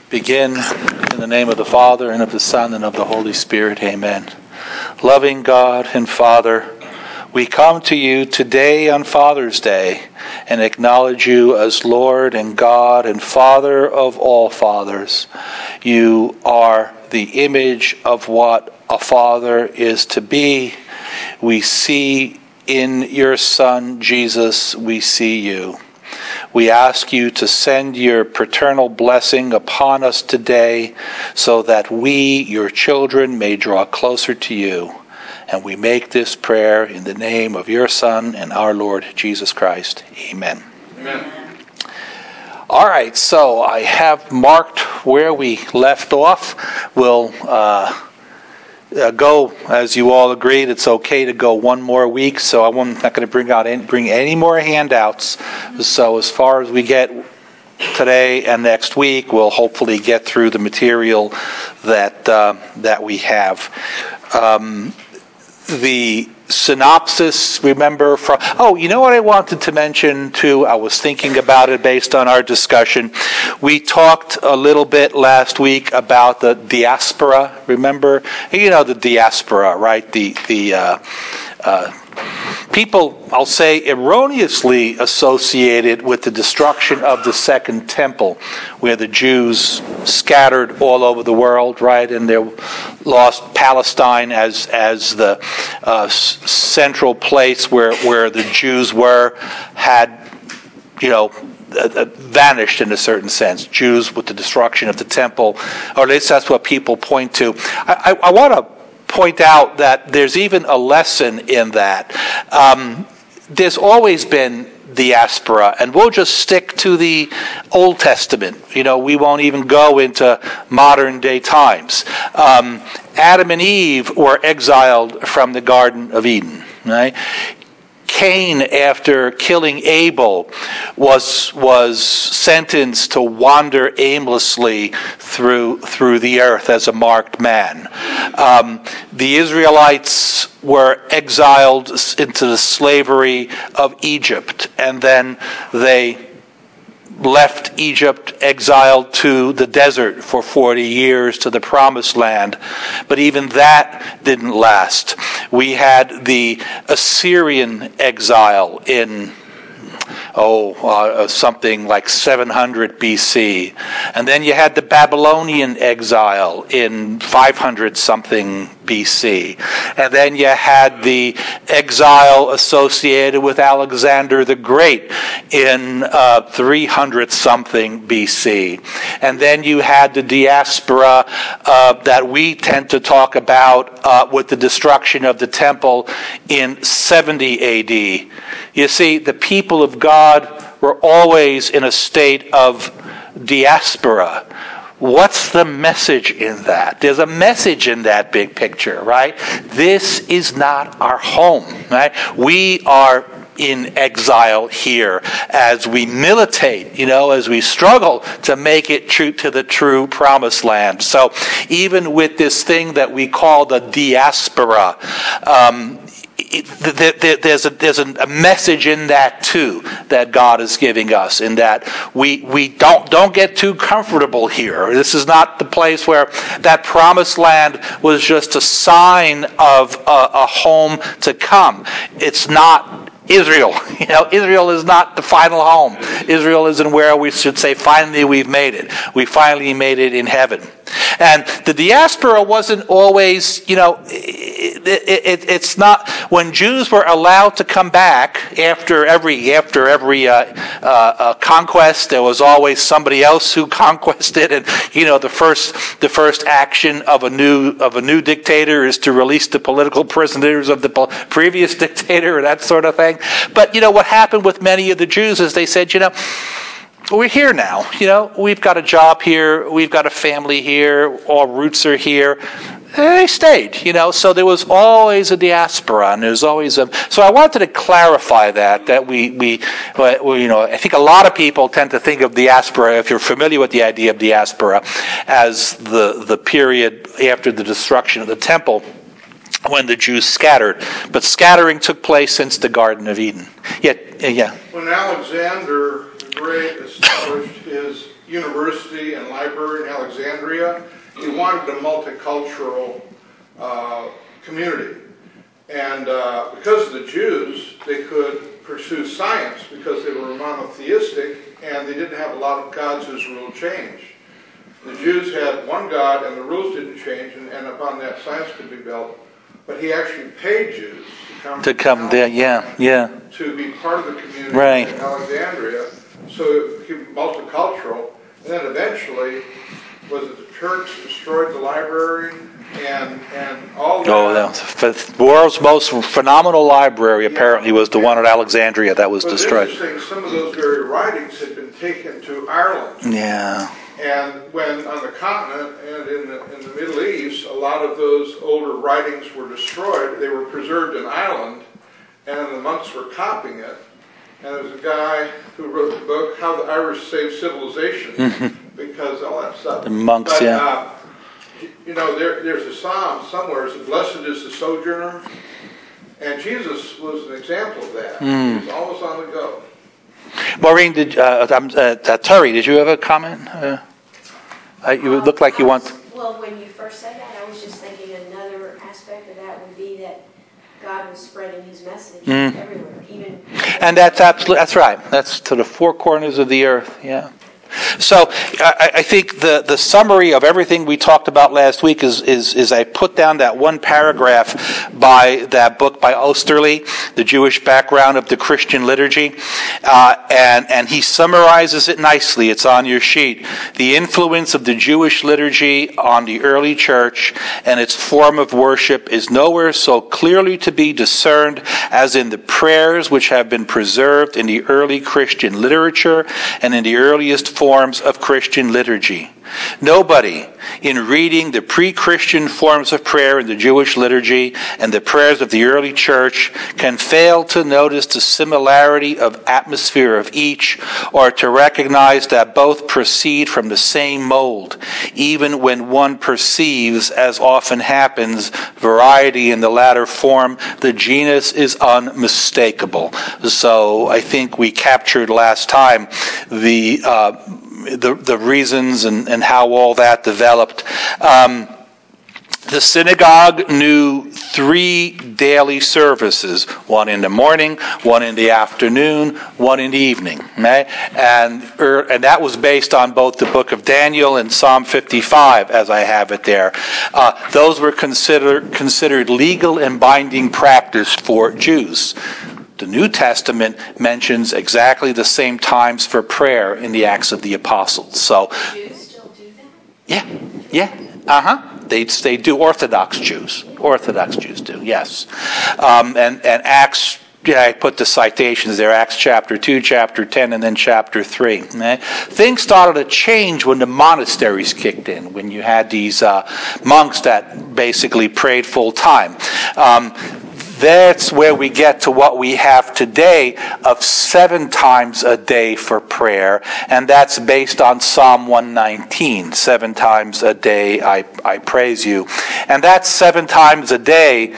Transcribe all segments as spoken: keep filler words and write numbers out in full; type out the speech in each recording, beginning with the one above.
Begin in the name of the Father, and of the Son, and of the Holy Spirit. Amen. Loving God and Father, we come to you today on Father's Day and acknowledge you as Lord and God and Father of all fathers. You are the image of what a father is to be. We see in your Son, Jesus, we see you. We ask you to send your paternal blessing upon us today so that we, your children, may draw closer to you. And we make this prayer in the name of your Son and our Lord Jesus Christ. Amen. Amen. All right, so I have marked where we left off. We'll uh, uh, go, as you all agreed, it's okay to go one more week, so I'm not going to bring out any, bring any more handouts. So as far as we get today and next week, we'll hopefully get through the material that uh, that we have. Um, the synopsis, remember from, oh, you know what I wanted to mention too? I was thinking about it based on our discussion. We talked a little bit last week about the diaspora, remember? You know the diaspora, right? The, the, uh, uh, people, I'll say, erroneously associated with the destruction of the Second Temple, where the Jews scattered all over the world, right, and they lost Palestine as as the uh, central place where where the Jews were, had, you know, uh, vanished in a certain sense. Jews with the destruction of the temple, or at least that's what people point to. I, I, I want to point out that there's even a lesson in that. Um, there's always been diaspora, and we'll just stick to the Old Testament. You know, we won't even go into modern day times. Um, Adam and Eve were exiled from the Garden of Eden, right? Cain, after killing Abel, was was sentenced to wander aimlessly through through the earth as a marked man. Um, the Israelites were exiled into the slavery of Egypt, and then they left Egypt, exiled to the desert for forty years to the Promised Land. But even that didn't last. We had the Assyrian exile in, oh, uh, something like seven hundred B C. And then you had the Babylonian exile in five hundred something B C. And then you had the exile associated with Alexander the Great in uh, three hundred something B C. And then you had the diaspora uh, that we tend to talk about uh, with the destruction of the temple in seventy A D. You see, the people of God were always in a state of diaspora. What's the message in that? There's a message in that big picture, right? This is not our home, right? We are in exile here as we militate, you know, as we struggle to make it true to the true Promised Land. So even with this thing that we call the diaspora, um, It, there, there's a there's a message in that too that God is giving us, in that we we don't don't get too comfortable here. This is not the place where that Promised Land was just a sign of a, a home to come. It's not Israel. You know, Israel is not the final home. Israel isn't where we should say, finally we've made it. We finally made it in heaven. And the diaspora wasn't always, you know, it, it, it's not, when Jews were allowed to come back after every after every uh, uh, uh, conquest, there was always somebody else who conquested, and you know, the first the first action of a new of a new dictator is to release the political prisoners of the previous dictator, or that sort of thing. But you know, what happened with many of the Jews is they said, you know, we're here now. You know, we've got a job here. We've got a family here. Our roots are here. They stayed, you know. So there was always a diaspora, and there's always a. So I wanted to clarify that. That we we, well, you know, I think a lot of people tend to think of diaspora, if you're familiar with the idea of diaspora, as the the period after the destruction of the temple, when the Jews scattered. But scattering took place since the Garden of Eden. Yeah, yeah. When Alexander the Great established his university and library in Alexandria. He wanted a multicultural uh, community. And uh, because of the Jews, they could pursue science because they were monotheistic and they didn't have a lot of gods whose rule changed. The Jews had one God and the rules didn't change, and, and upon that science could be built. But he actually paid Jews to come to come there, yeah, yeah, to be part of the community right. in Alexandria, so it became multicultural. And then eventually, was it the church destroyed the library and and all that? Oh, the world's most phenomenal library apparently yeah. was the yeah. one at Alexandria that was but destroyed. Interesting, some of those very writings had been taken to Ireland. Yeah. And when on the continent and in the, in the Middle East, a lot of those older writings were destroyed. They were preserved in Ireland, and the monks were copying it. And there was a guy who wrote the book, How the Irish Saved Civilization, mm-hmm. because all that stuff. The monks, but, yeah. Uh, you know, there, there's a psalm somewhere. It's blessed is the sojourner. And Jesus was an example of that. Mm. He was always on the go. Maureen, did uh, uh, uh, Terry, did you have a comment? Uh, uh, you um, look like you was, want. Well, when you first said that, I was just thinking another aspect of that would be that God was spreading His message mm. everywhere, even. And that's absolutely that's right. That's to the four corners of the earth. Yeah. So I, I think the, the summary of everything we talked about last week is, is, is I put down that one paragraph by that book by Osterly, The Jewish Background of the Christian Liturgy, uh, and, and he summarizes it nicely. It's on your sheet. The influence of the Jewish liturgy on the early church and its form of worship is nowhere so clearly to be discerned as in the prayers which have been preserved in the early Christian literature and in the earliest forms of Christian liturgy. Nobody, in reading the pre-Christian forms of prayer in the Jewish liturgy and the prayers of the early church, can fail to notice the similarity of atmosphere of each, or to recognize that both proceed from the same mold, even when one perceives, as often happens, variety in the latter form. The genus is unmistakable. So I think we captured last time the uh, the, the reasons and, and how all that developed. Um, the synagogue knew three daily services, one in the morning, one in the afternoon, one in the evening. Okay? And, er, and that was based on both the book of Daniel and Psalm fifty-five, as I have it there. Uh, those were considered considered legal and binding practice for Jews. The New Testament mentions exactly the same times for prayer in the Acts of the Apostles. So, Jews still do that? Yeah, yeah, uh-huh. They they do Orthodox Jews. Orthodox Jews do, yes. Um, and, and Acts, yeah, I put the citations there, Acts chapter two, chapter ten, and then chapter three. Okay? Things started to change when the monasteries kicked in, when you had these uh, monks that basically prayed full time. Um, That's where we get to what we have today of seven times a day for prayer, and that's based on Psalm one nineteen. Seven times a day I, I praise you. And that seven times a day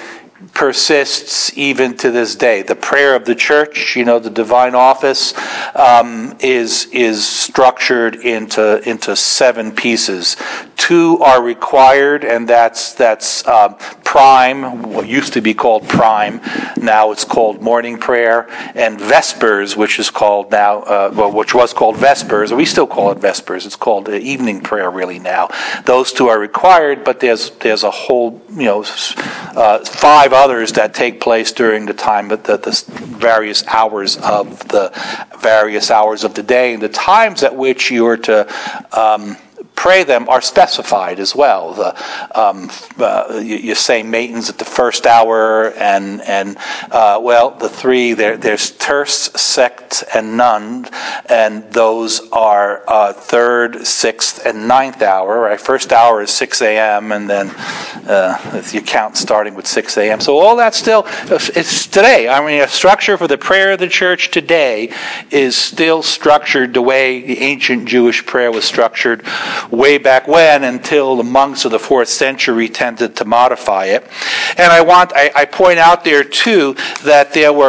persists even to this day. The prayer of the church, you know, the divine office, um, is is structured into into seven pieces. Two are required, and that's that's uh, prime, what used to be called prime, now it's called morning prayer, and vespers, which is called now, uh, well, which was called vespers, or we still call it vespers. It's called uh, evening prayer really now. Those two are required, but there's there's a whole, you know, uh, five others that take place during the time, the, the various hours of the various hours of the day, and the times at which you are to um, pray them are specified as well. The, um, uh, you, you say matins at the first hour, and and uh, well, the three there. There's terce, sect, and none, and those are uh, third, sixth, and ninth hour. Right, first hour is six a.m. and then uh, if you count starting with six a.m. So all that still it's today. I mean, a structure for the prayer of the church today is still structured the way the ancient Jewish prayer was structured way back when, until the monks of the fourth century tended to modify it. And I want I, I point out there too that there were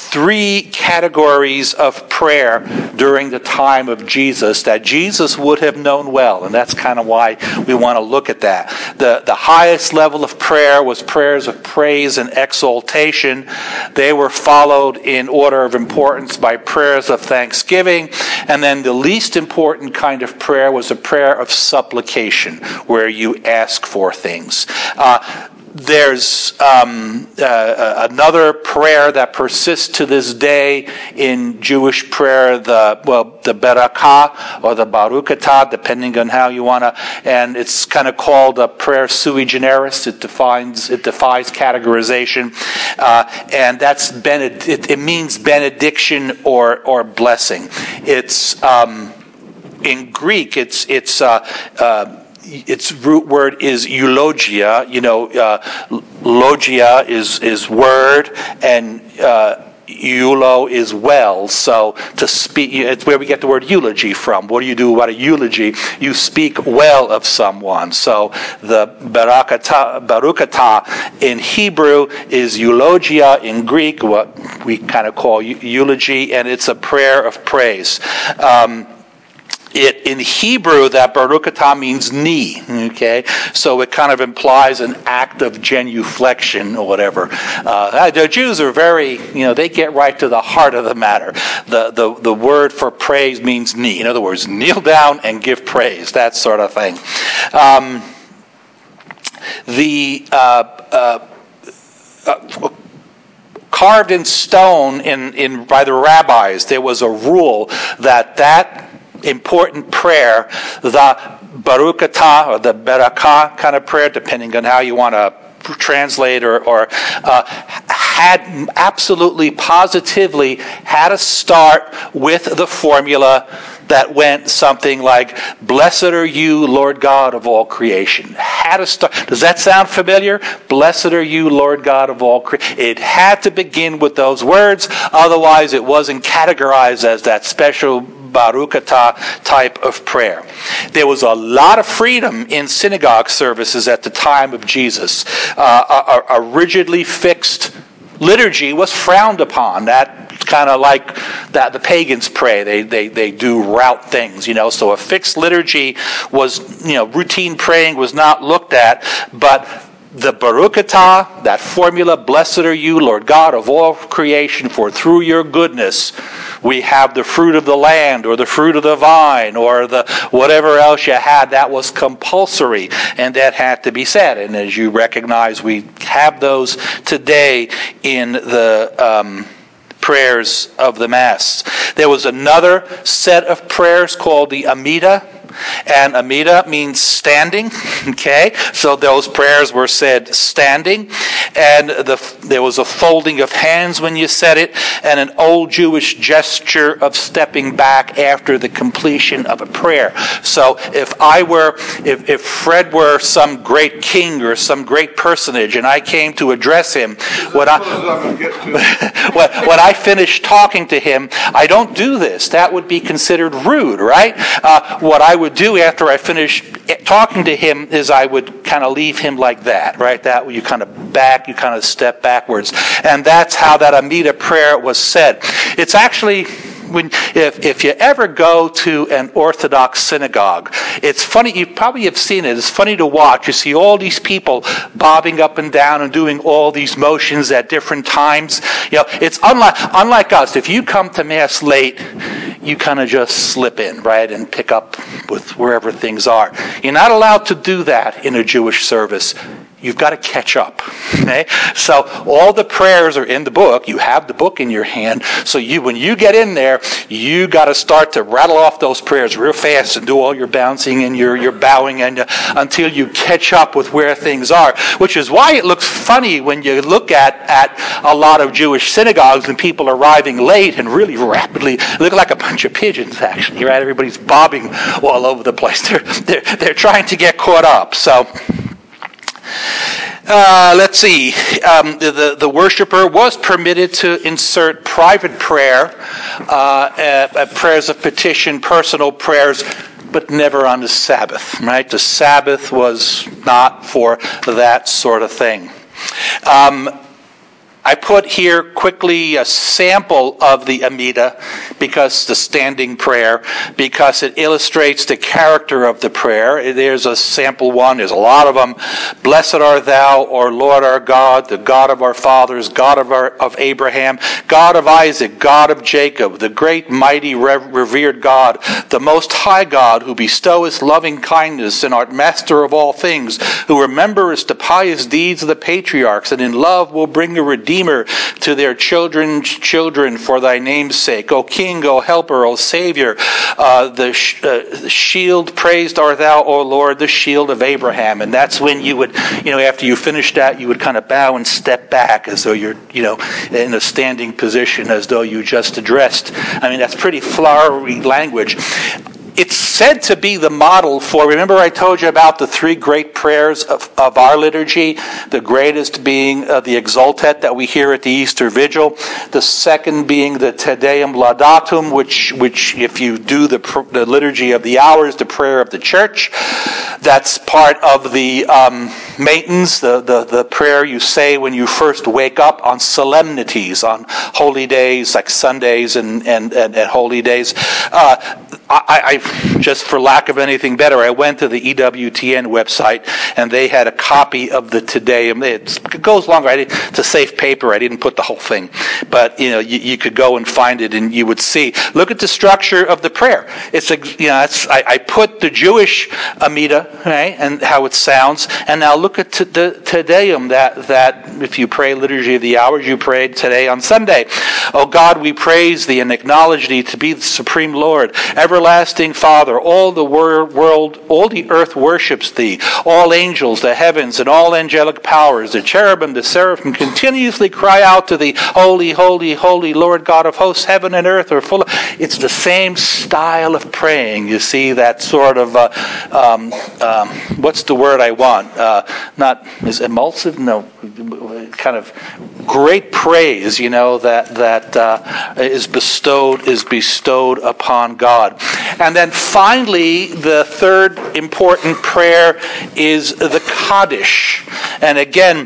three categories of prayer during the time of Jesus that Jesus would have known well, and that's kind of why we want to look at that. The, the highest level of prayer was prayers of praise and exaltation. They were followed in order of importance by prayers of thanksgiving, and then the least important kind of prayer was a prayer of supplication, where you ask for things. Uh, There's um, uh, another prayer that persists to this day in Jewish prayer, the well, the Berakah or the Baruch Atah, depending on how you want to, and it's kind of called a prayer sui generis. It defines, it defies categorization, uh, and that's bened- it, it means benediction or or blessing. It's um, in Greek. It's it's. Uh, uh, Its root word is eulogia. You know, uh, logia is is word, and uh, eulo is well. So to speak, it's where we get the word eulogy from. What do you do about a eulogy? You speak well of someone. So the Baruch Atah, Baruch Atah in Hebrew is eulogia in Greek, what we kind of call eulogy, and it's a prayer of praise. Um, It in Hebrew, that Baruch Atah means knee, okay? So it kind of implies an act of genuflection or whatever. Uh, the Jews are very, you know, they get right to the heart of the matter. The, the, the word for praise means knee. In other words, kneel down and give praise, that sort of thing. Um, the... Uh, uh, uh, carved in stone in, in by the rabbis, there was a rule that that important prayer, the Baruch Atah or the Berakah kind of prayer, depending on how you want to translate or, or uh, had absolutely positively had to start with the formula that went something like, "Blessed are you, Lord God of all creation." Had to start. Does that sound familiar? Blessed are you, Lord God of all creation. It had to begin with those words, otherwise it wasn't categorized as that special Baruch Atah type of prayer. There was a lot of freedom in synagogue services at the time of Jesus. Uh, a, a rigidly fixed liturgy was frowned upon. That kind of like that the pagans pray. They they they do route things, you know. So a fixed liturgy was, you know, routine praying was not looked at, but the Baruch Atah, that formula, "Blessed are you, Lord God of all creation, for through your goodness we have the fruit of the land," or the fruit of the vine, or the whatever else you had, that was compulsory, and that had to be said. And as you recognize, we have those today in the um, prayers of the Mass. There was another set of prayers called the Amida. And Amida means standing, okay? So those prayers were said standing, and the, there was a folding of hands when you said it, and an old Jewish gesture of stepping back after the completion of a prayer. So if I were, if, if Fred were some great king or some great personage, and I came to address him, when I, when, when I finished talking to him, I don't do this. That would be considered rude, right? Uh, what I would do after I finished talking to him is I would kind of leave him like that, right? That you kind of back, you kind of step backwards. And that's how that Amida prayer was said. It's actually, when if if you ever go to an Orthodox synagogue, it's funny, you probably have seen it, it's funny to watch. You see all these people bobbing up and down and doing all these motions at different times. You know, it's unlike unlike us. If you come to Mass late, you kind of just slip in, right, and pick up with wherever things are. You're not allowed to do that in a Jewish service. You've got to catch up. Okay? So all the prayers are in the book. You have the book in your hand. So you, when you get in there, you got to start to rattle off those prayers real fast and do all your bouncing and your, your bowing and uh, until you catch up with where things are. Which is why it looks funny when you look at, at a lot of Jewish synagogues and people arriving late and really rapidly. Look like a bunch of pigeons, actually, right? Everybody's bobbing all over the place. They're, they're, they're trying to get caught up. So... Uh, let's see. Um, the, the, the worshiper was permitted to insert private prayer, uh, uh, uh, prayers of petition, personal prayers, but never on the Sabbath, right? The Sabbath was not for that sort of thing. Um, I put here quickly a sample of the Amida, because the standing prayer, because it illustrates the character of the prayer. There's a sample one. There's a lot of them. Blessed art thou, O Lord our God, the God of our fathers, God of our, of Abraham, God of Isaac, God of Jacob, the great, mighty, revered God, the most high God, who bestoweth loving kindness and art master of all things, who rememberest the pious deeds of the patriarchs, and in love will bring a redeemer to their children's children for thy name's sake. O King, O Helper, O Savior, uh, the sh- uh, shield praised art thou, O Lord, the shield of Abraham. And that's when you would, you know, after you finish that, you would kind of bow and step back as though you're, you know, in a standing position, as though you just addressed. I mean, that's pretty flowery language. It's said to be the model for, remember I told you about the three great prayers of, of our liturgy, the greatest being uh, the Exultet that we hear at the Easter Vigil, the second being the Te Deum Laudatum, which, which if you do the, the liturgy of the hours, the prayer of the church, that's part of the um, matins, the, the, the prayer you say when you first wake up on solemnities, on holy days like Sundays and, and, and, and holy days. Uh, I, I, just for lack of anything better, I went to the E W T N website and they had a copy of the Te Deum. It goes longer. I didn't, it's a safe paper. I didn't put the whole thing, but you know, you, you could go and find it, and you would see. Look at the structure of the prayer. It's a, you know, it's, I, I put the Jewish Amida, right, and how it sounds, and now look at t- the Te Deum. That that if you pray Liturgy of the Hours, you prayed today on Sunday. O God, we praise thee and acknowledge thee to be the supreme Lord, everlasting Father. All the wor- world, all the earth worships thee. All angels, the heavens, and all angelic powers, the cherubim, the seraphim, continuously cry out to thee, holy, holy, holy, Lord God of hosts. Heaven and earth are full of... It's the same style of praying. You see that sort of, uh, um, um, what's the word I want? Uh, not, is emulsive? No, kind of great praise, you know, that, that uh, is bestowed, is bestowed upon God. And then finally, the third important prayer is the Kaddish. And again,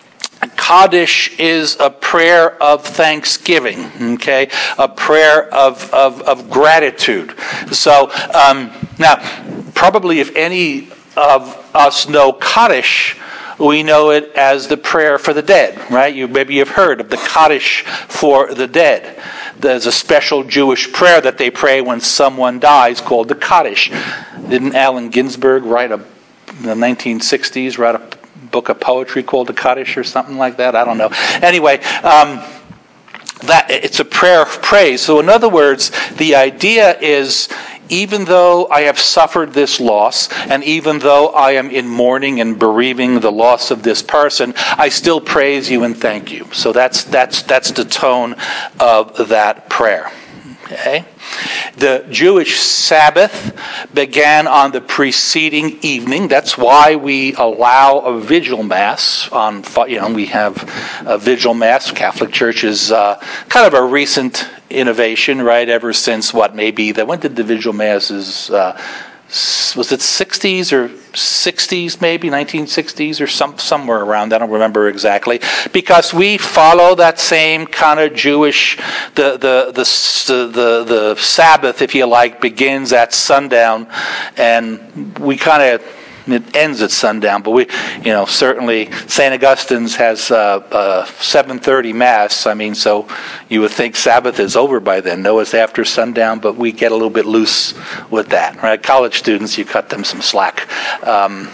Kaddish is a prayer of thanksgiving, okay? A prayer of, of, of gratitude. So, um, now, probably if any of us know Kaddish, we know it as the prayer for the dead, right? You maybe you've heard of the Kaddish for the dead. There's a special Jewish prayer that they pray when someone dies called the Kaddish. Didn't Allen Ginsberg write a, in the nineteen sixties, write a book of poetry called the Kaddish or something like that? I don't know. Anyway, um, that it's a prayer of praise. So in other words, the idea is, even though I have suffered this loss, and even though I am in mourning and bereaving the loss of this person, I still praise you and thank you. So that's that's that's the tone of that prayer. Okay? The Jewish Sabbath began on the preceding evening. That's why we allow a vigil mass on, you know, we have a vigil mass. Catholic Church is uh, kind of a recent innovation, right? Ever since what, maybe, that when did the vigil masses, uh, was it sixties or sixties maybe, nineteen sixties or some somewhere around, I don't remember exactly, because we follow that same kind of Jewish, the the the the, the Sabbath, if you like, begins at sundown, and we kind of, it ends at sundown, but we, you know, certainly Saint Augustine's has uh, uh, seven thirty Mass. I mean, so you would think Sabbath is over by then. No, it's after sundown, but we get a little bit loose with that, right? College students, you cut them some slack. Um,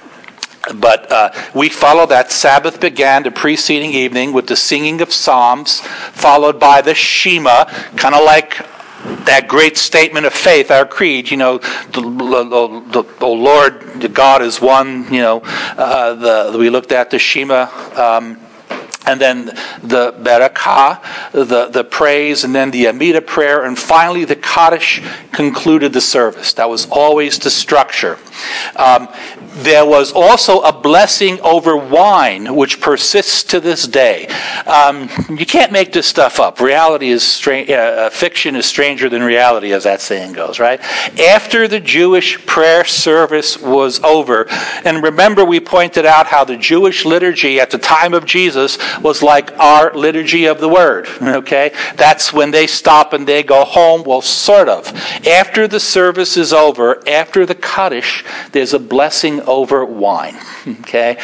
But uh, we follow that. Sabbath began the preceding evening with the singing of psalms, followed by the Shema, kind of like that great statement of faith, our creed, you know, the, the, the, oh Lord, the God is one, you know, uh, the, we looked at the Shema, um, and then the Barakah, the, the praise, and then the Amida prayer, and finally the Kaddish concluded the service. That was always the structure. Um, there was also a blessing over wine, which persists to this day. Um, you can't make this stuff up. Reality is stra- uh, fiction is stranger than reality, as that saying goes, right? After the Jewish prayer service was over, and remember we pointed out how the Jewish liturgy at the time of Jesus was like our liturgy of the Word, okay? That's when they stop and they go home. Well, sort of. After the service is over, after the Kaddish, there's a blessing over wine, okay?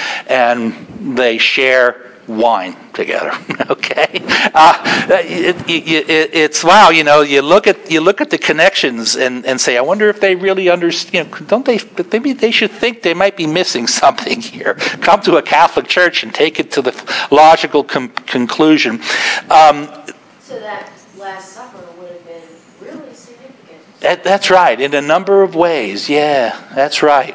And they share wine together, okay? Uh, it, it, it, it's wow, you know. You look at you look at the connections and, and say, I wonder if they really understand. You know, don't they? Maybe they should think they might be missing something here. Come to a Catholic church and take it to the logical com- conclusion. Um, so that Last Supper would have been really significant. That, that's right, in a number of ways. Yeah, that's right.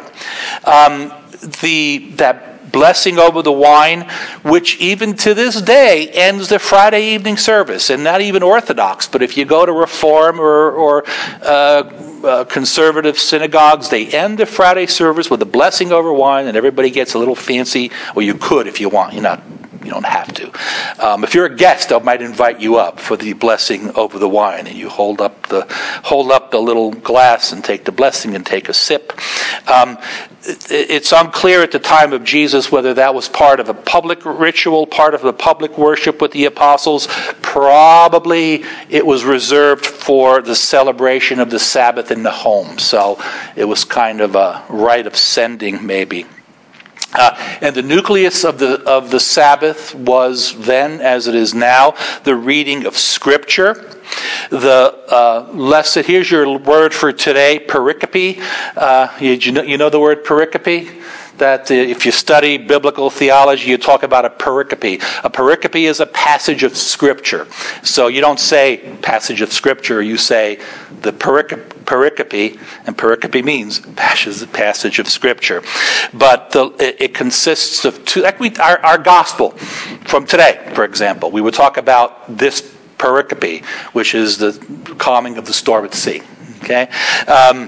Um, the that. Blessing over the wine, which even to this day ends the Friday evening service, and not even Orthodox, but if you go to Reform or, or uh, uh, conservative synagogues, they end the Friday service with a blessing over wine, and everybody gets a little fancy. Well, you could if you want. You're not. You don't have to. Um, if you're a guest, I might invite you up for the blessing over the wine, and you hold up the hold up the little glass and take the blessing and take a sip. Um, it, it's unclear at the time of Jesus whether that was part of a public ritual, part of the public worship with the apostles. Probably it was reserved for the celebration of the Sabbath in the home. So it was kind of a rite of sending, maybe. Uh, and the nucleus of the of the Sabbath was then, as it is now, the reading of Scripture. The uh, lesson, here's your word for today, pericope. Uh, you, you, know, you know the word pericope? That uh, if you study biblical theology, you talk about a pericope. A pericope is a passage of Scripture. So you don't say passage of Scripture, you say the pericope, pericope and pericope means passage of Scripture. But the, it, it consists of two, like we, our, our gospel from today, for example. We would talk about this pericope, which is the calming of the storm at sea. Okay? Um,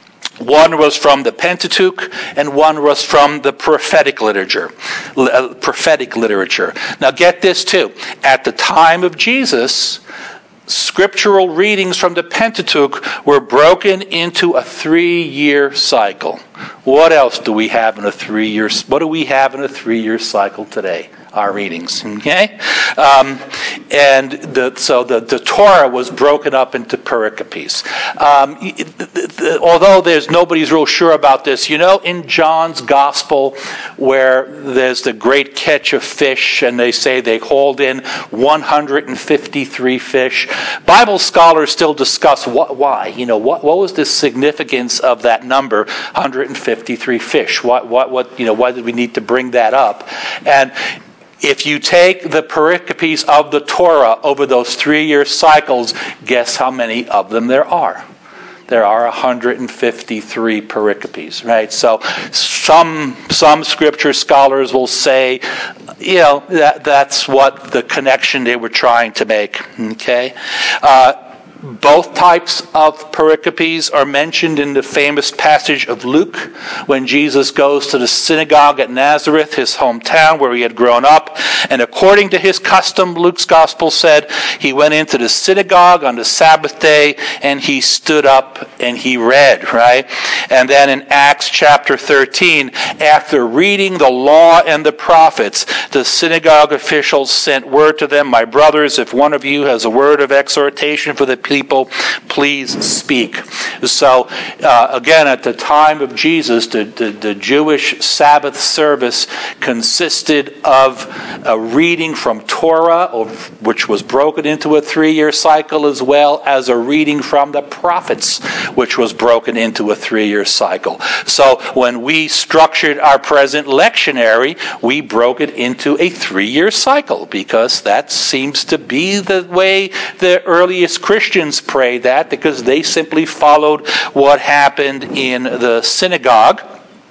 One was from the Pentateuch, and one was from the prophetic literature. Uh, prophetic literature. Now, get this too: at the time of Jesus, scriptural readings from the Pentateuch were broken into a three-year cycle. What else do we have in a three-year? What do we have in a three-year cycle today? Our readings, okay? Um, and the, so the, the Torah was broken up into pericopes. Um, it, the, the, although there's nobody's real sure about this, you know, in John's Gospel, where there's the great catch of fish, and they say they hauled in one hundred fifty-three fish. Bible scholars still discuss what, why. You know, what, what was the significance of that number, one hundred fifty-three fish? What, what, what? You know, why did we need to bring that up? And if you take the pericopes of the Torah over those three-year cycles, guess how many of them there are? There are one hundred fifty-three pericopes, right? So some some scripture scholars will say, you know, that that's what the connection they were trying to make, okay? Uh, Both types of pericopes are mentioned in the famous passage of Luke when Jesus goes to the synagogue at Nazareth, his hometown where he had grown up. And according to his custom, Luke's gospel said, he went into the synagogue on the Sabbath day and he stood up and he read, right? And then in Acts chapter thirteen, after reading the law and the prophets, the synagogue officials sent word to them, my brothers, if one of you has a word of exhortation for the people, please speak. So uh, again, at the time of Jesus, the, the, the Jewish Sabbath service consisted of a reading from Torah, which was broken into a three-year cycle, as well as a reading from the prophets, which was broken into a three-year cycle. So when we structured our present lectionary, we broke it into a three-year cycle, because that seems to be the way the earliest Christians prayed that, because they simply followed what happened in the synagogue.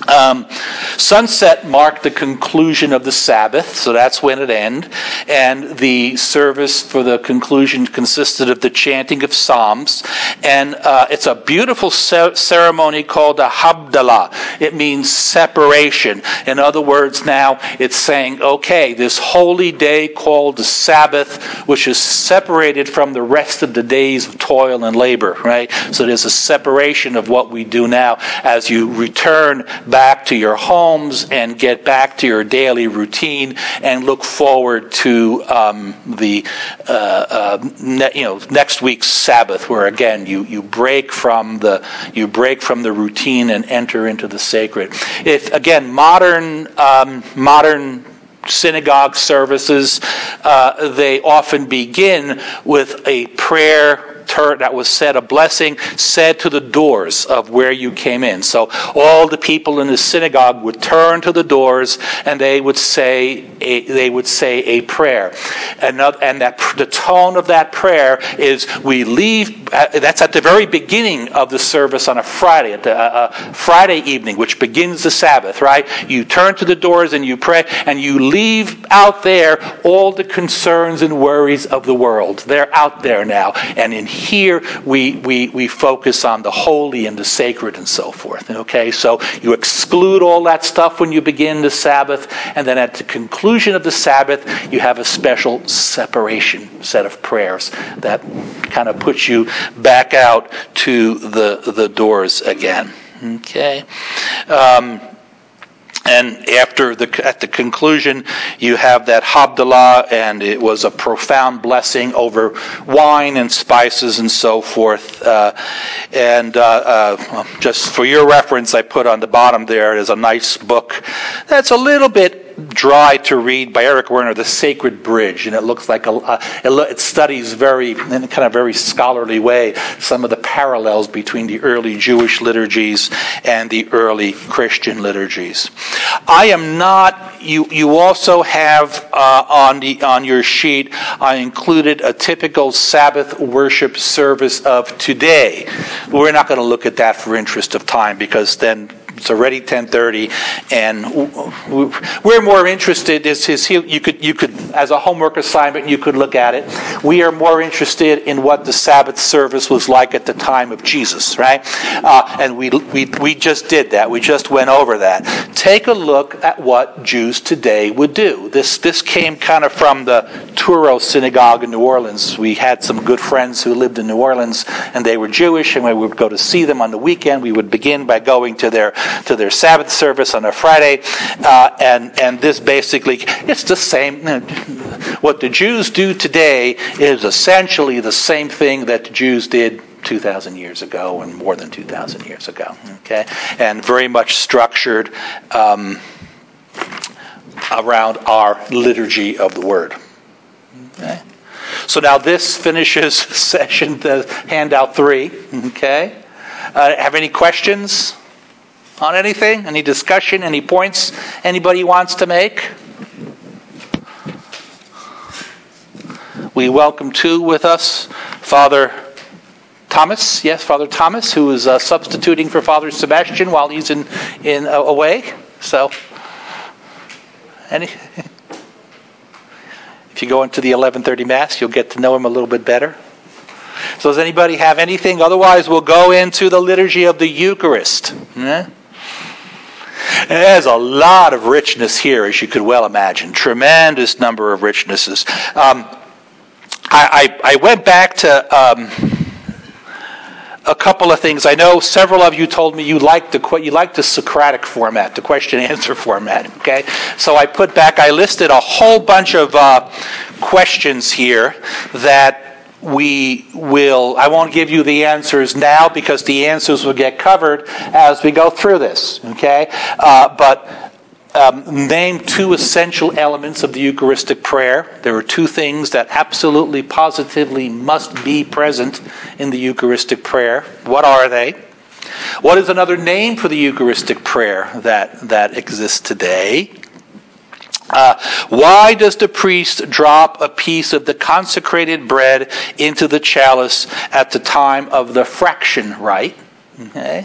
Um, sunset marked the conclusion of the Sabbath, so that's when it ended. And the service for the conclusion consisted of the chanting of psalms. And uh, it's a beautiful ce- ceremony called a Havdalah. It means separation. In other words, now it's saying, okay, this holy day called the Sabbath, which is separated from the rest of the days of toil and labor, right? So there's a separation of what we do now as you return back to your homes and get back to your daily routine and look forward to um, the uh, uh, ne- you know next week's Sabbath, where again you, you break from the you break from the routine and enter into the sacred. If again modern um, modern synagogue services, uh, they often begin with a prayer that was said, a blessing said to the doors of where you came in. So all the people in the synagogue would turn to the doors and they would say a, they would say a prayer. And, and that the tone of that prayer is, we leave, that's at the very beginning of the service on a Friday, at the uh, uh, Friday evening, which begins the Sabbath, right? You turn to the doors and you pray, and you leave out there all the concerns and worries of the world. They're out there now. And in here we, we we focus on the holy and the sacred and so forth. Okay, so you exclude all that stuff when you begin the Sabbath, and then at the conclusion of the Sabbath, you have a special separation set of prayers that kind of puts you back out to the the doors again. Okay. Um, And after the at the conclusion, you have that Havdalah, and it was a profound blessing over wine and spices and so forth. Uh, and uh, uh, just for your reference, I put on the bottom there is a nice book that's a little bit dry to read by Eric Werner, The Sacred Bridge, and it looks like a, uh, it, it studies very in a kind of very scholarly way some of the parallels between the early Jewish liturgies and the early Christian liturgies. I am not. You you also have uh, on the on your sheet, I included a typical Sabbath worship service of today. We're not going to look at that for interest of time, because then it's already ten thirty, and we're more interested. Is is you could you could as a homework assignment you could look at it. We are more interested in what the Sabbath service was like at the time of Jesus, right? Uh, and we we we just did that. We just went over that. Take a look at what Jews today would do. This this came kind of from the Touro Synagogue in New Orleans. We had some good friends who lived in New Orleans, and they were Jewish, and we would go to see them on the weekend. We would begin by going to their to their Sabbath service on a Friday, uh, and and this basically, it's the same. What the Jews do today is essentially the same thing that the Jews did two thousand years ago and more than two thousand years ago, okay? And very much structured um, around our liturgy of the Word, okay? So now this finishes session, the handout three, okay? Uh, have any questions on anything? Any discussion? Any points anybody wants to make? We welcome too with us Father Thomas. Yes, Father Thomas, who is uh, substituting for Father Sebastian while he's in in uh, away. So, any. If you go into the eleven thirty Mass, you'll get to know him a little bit better. So does anybody have anything? Otherwise, we'll go into the liturgy of the Eucharist. Yeah? And there's a lot of richness here, as you could well imagine. Tremendous number of richnesses. Um, I, I, I went back to um, a couple of things. I know several of you told me you like the you like the Socratic format, the question-answer format. Okay, so I put back. I listed a whole bunch of uh, questions here that we will. I won't give you the answers now because the answers will get covered as we go through this. Okay, uh, but. Um, name two essential elements of the Eucharistic prayer. There are two things that absolutely, positively must be present in the Eucharistic prayer. What are they? What is another name for the Eucharistic prayer that, that exists today? Uh, why does the priest drop a piece of the consecrated bread into the chalice at the time of the fraction rite? Okay.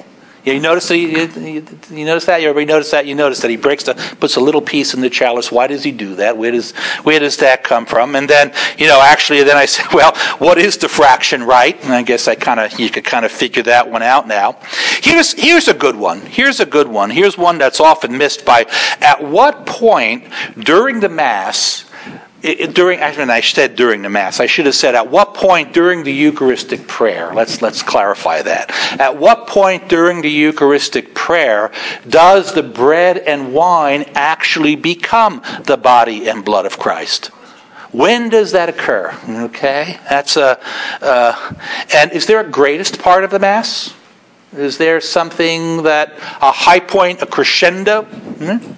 You notice that he, you, you notice that? You everybody notice that? You notice that he breaks the puts a little piece in the chalice. Why does he do that? Where does where does that come from? And then, you know, actually then I said, well, what is the fraction right? And I guess I kind of you could kind of figure that one out now. Here's here's a good one. Here's a good one. Here's one that's often missed by at what point during the Mass It, it, during, actually, I said during the Mass. I should have said at what point during the Eucharistic prayer. Let's let's clarify that. At what point during the Eucharistic prayer does the bread and wine actually become the body and blood of Christ? When does that occur? Okay, that's a. Uh, and is there a greatest part of the Mass? Is there something that a high point, a crescendo? Hmm?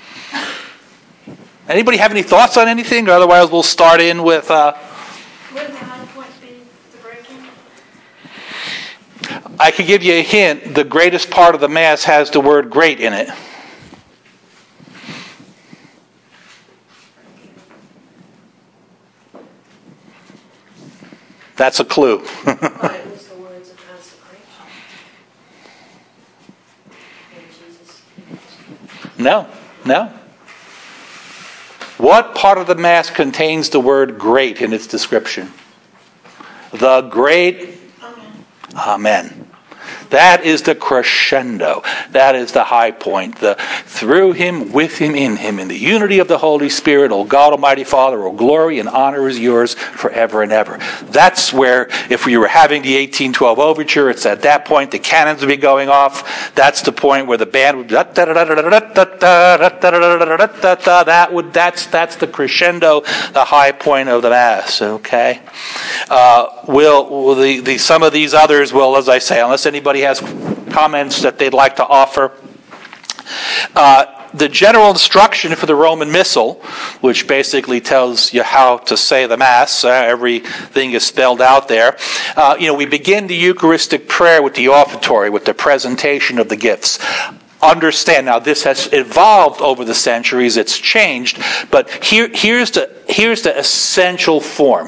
Anybody have any thoughts on anything? Or otherwise, we'll start in with. Uh, Wouldn't the high point be the breaking? I could give you a hint. The greatest part of the Mass has the word "great" in it. That's a clue. Well, it was the words of consecration. And Jesus. No, no. What part of the Mass contains the word "great" in its description? The great Amen. Amen. That is the crescendo. That is the high point. The through him, with him, in him, in the unity of the Holy Spirit, O God Almighty Father, O glory and honor is yours forever and ever. That's where, if we were having the eighteen twelve overture, it's at that point the cannons would be going off. That's the point where the band would that would that's that's the crescendo, the high point of the Mass. Okay. Uh, will, will the, the some of these others will, as I say, unless anybody has comments that they'd like to offer. Uh, the general instruction for the Roman Missal, which basically tells you how to say the Mass, uh, everything is spelled out there. Uh, you know, we begin the Eucharistic prayer with the offertory, with the presentation of the gifts. Understand, now this has evolved over the centuries, it's changed, but here, here's the here's the essential form.